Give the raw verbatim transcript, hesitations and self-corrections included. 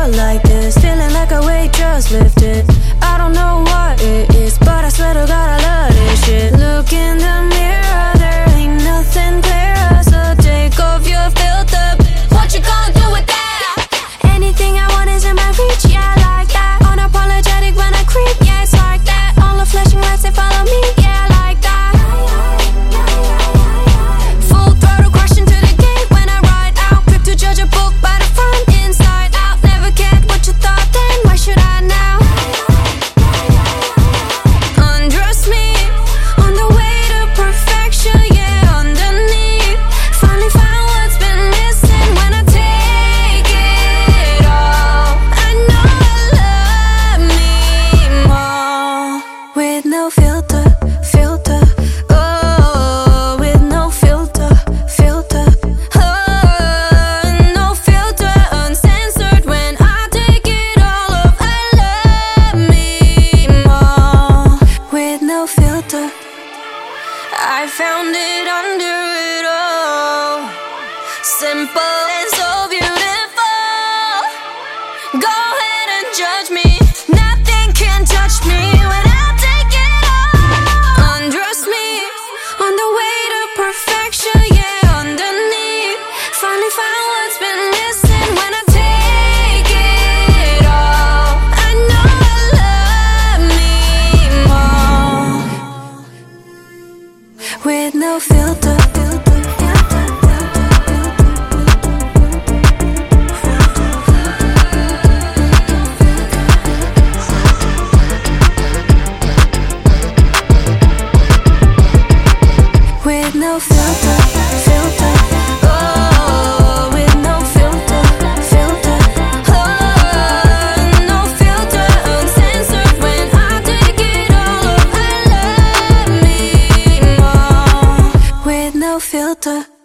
felt like this, feeling like a weight just lifted. I don't know what it is, but I swear to God I love this shit. Look in the mirror, there ain't nothing clearer, so take off your filter. What you gonna do with that? Anything I want is in my reach, yeah, I like that. Unapologetic when I creep, yeah, it's like that. All the flashing lights, they follow me, yeah, I like that. Full throttle, crash into the gate when I ride out. Quick to judge a book by the front, inside out. Never cared what you thought then, why should I now? Undress me on the way to perfection, yeah, underneath. Finally found what's been missing when I take it all. I know I love me more with no filter, filter. Oh, with no filter, filter. Oh, no filter, uncensored when I take it all off. I love me more with no filter. I found it under it all. Simple and so beautiful. Go ahead and judge me. Nothing can touch me when I take it all. Undress me on the way to perfection, yeah, underneath. Finally found what's been missing when I take it all. I know I love me more with no filter, filter, filter, with no filter, filter. Oh, with no filter, filter. Oh, no filter, uncensored when I take it all off. I love me more with no filter.